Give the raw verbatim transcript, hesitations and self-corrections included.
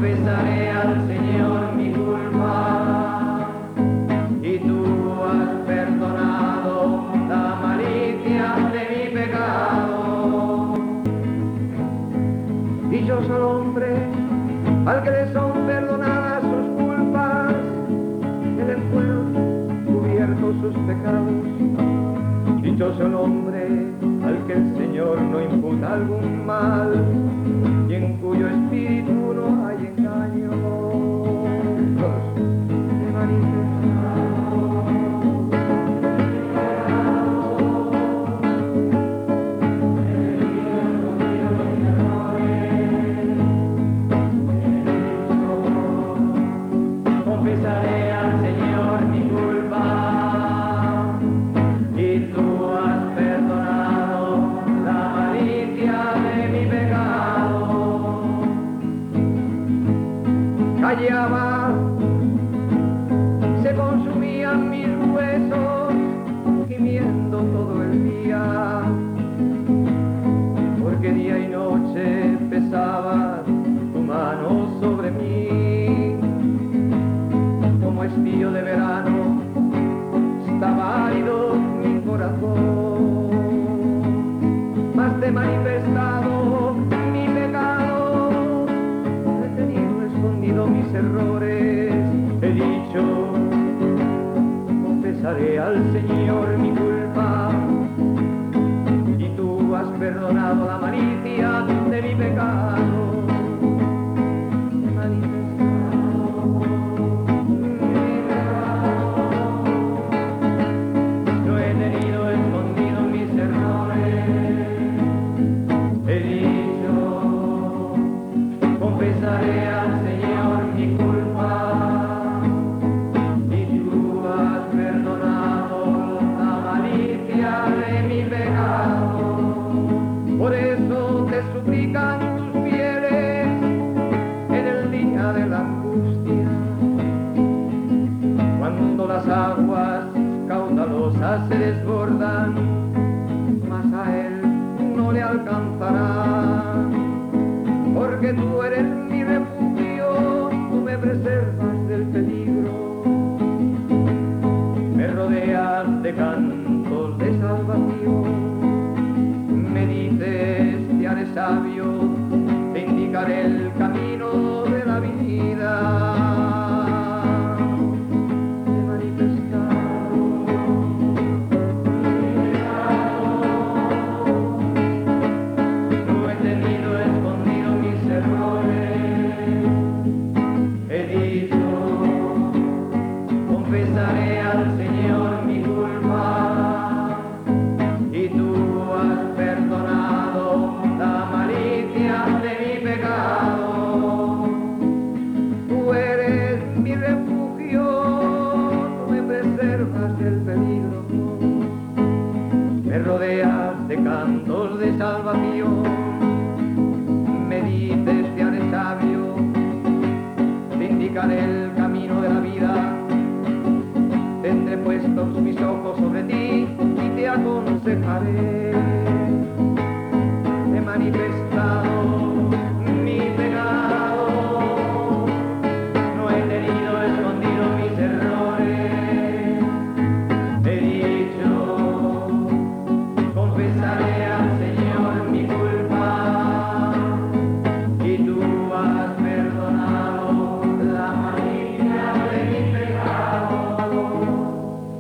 confesaré al Señor mi culpa, y tú has perdonado la malicia de mi pecado. Dichoso el hombre al que le son perdonadas sus culpas, que le fueron cubiertos sus pecados. Dichoso el hombre al que el Señor no imputa algún mal, y en cuyo espíritu no hay engaño. Se confesaré al Señor mi culpa, y tú has perdonado la malicia de mi pecado. Callaba, se consumían mis huesos, gimiendo todo el día, porque día y noche pesaba tu mano sobre mí. Como estío de verano estaba árido mi corazón, mas te he manifestado mi pecado, he tenido escondido mis errores, he dicho, confesaré al Señor mi culpa, y tú has perdonado la malicia de mi pecado. Confesaré al Señor mi culpa, y tú has perdonado la malicia de mi pecado. Por eso te suplican tus fieles en el día de la angustia, cuando las aguas caudalosas se desbordan, mas a él no le alcanzará. Porque tú eres mi refugio, tú me preservas del peligro, me rodeas de cantos de salvación, me dices, te haré sabio, te indicaré el camino de la vida. Confesaré al Señor mi culpa, y tú has perdonado la malicia de mi pecado. Tú eres mi refugio, tú me preservas del peligro, me rodeas de cantos de salvación, me dices, te haré sabio, te indicaré el camino de la vida. Tendré puestos mis ojos sobre ti y te aconsejaré.